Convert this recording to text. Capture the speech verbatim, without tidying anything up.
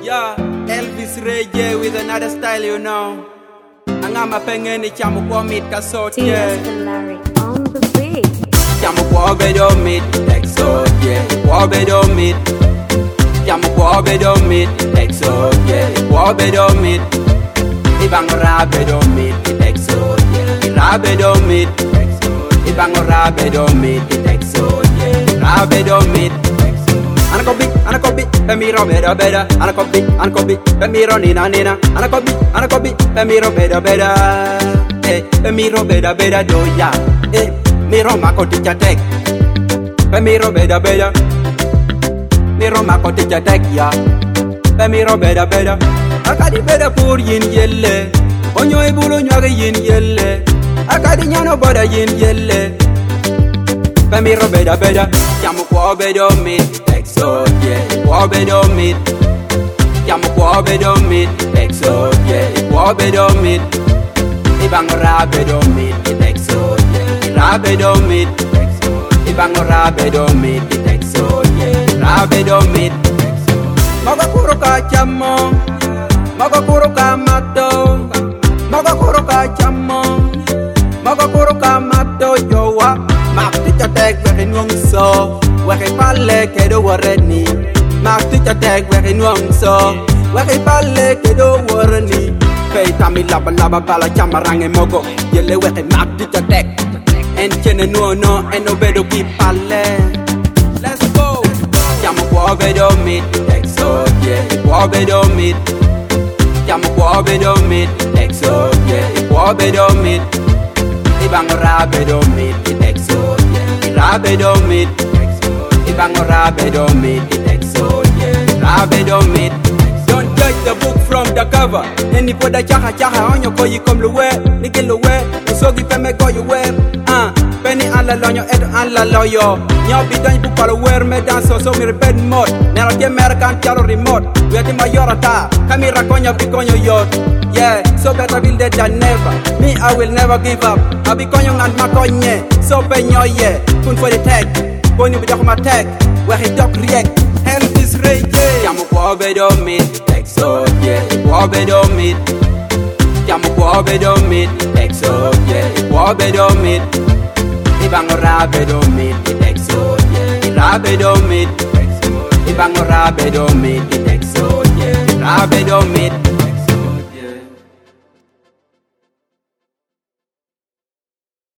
Yeah, Elvis Reggae with another style, you know. Angama pengeni chamu kwa mit kasot, yeah. Larry on the beat. Chamu kwa bedo mit, exot, yeah. Kwa bedo mit. Chamu kwa bedo mit, exot, yeah. Kwa bedo mit. Ibang ra bedo mit, exot, yeah. Ra bedo mit, exot. Ibang ra bedo mit, exot, yeah. Ra bedo mit. Anakobi, anakobi, pemiro beda beda. Anakobi, anakobi, pemiro nina nina. Anakobi, anakobi, pemiro beda beda. Eh, pemiro beda beda doya. Eh, miro mako ticha tek. Pemiro beda beda. Miro mako ticha tek ya. Pemiro beda beda. Akadi beda pur yin yelle. Onyo ibulu nyoge yin yelle. Akadi nyano boda yin yelle. Pemiro beda beda. Jamu kwa bedo mit. Exo, yeah, kwa bedo mit. Jamu kwa bedo mit. Exo, yeah, kwa bedo mit. Ibang ra bedo mit. Exo, yeah, ra bedo mit. Ibang ra bedo mit. Exo, yeah, ra bedo mit. Moga kuro ka chamo. Moga kuro ka mato. Moga kuro ka chamo. Moga kuro ka mato yo wa. Mak ticha tek weke nwong so. Weke pale kedo wareni. Mak ticha tek weke nwong so. Weke pale kedo wareni. Pei tami laba laba bala chamarange mogo. Yele weke mak ticha tek. En chene no no en obedo ki pale. Let's go. Jamu kwa bedo mit. Exo yeah. Kwa bedo mit. Jamu kwa bedo mit. Exo yeah. Kwa bedo mit. Ibang ra bedo mit. Exo yeah. Ra bedo mit. Ibang ra bedo mit. Exo yeah. Ra bedo mit. Don't judge the book from the cover. Any poda chaha chaha on your koyi kom luwe. Niki luwe. Usogi peme koyi we. Ah, penny alla lonyo edo alla loyo. Nyo bidan bu palo wer me danso so mi repet mod. Nero tie American chalo remote. We ati mayorata. Kamera konyo pikonyo yot. Yeah, so better build it than never. Me, I will never give up. I be konyo and makonye. So penyo yeah. Kun for the tech. Konyo bi dokuma tech. Where he talk react. Elvis Reggae. Jamu kwa bedo mit. Exo yeah. Kwa bedo mit. Jamu kwa bedo mit. Exo yeah. Kwa bedo mit. Ibang ra bedo mit. Exo yeah. Ra bedo mit. Ibang ra bedo mit. Exo yeah. Ra bedo mit.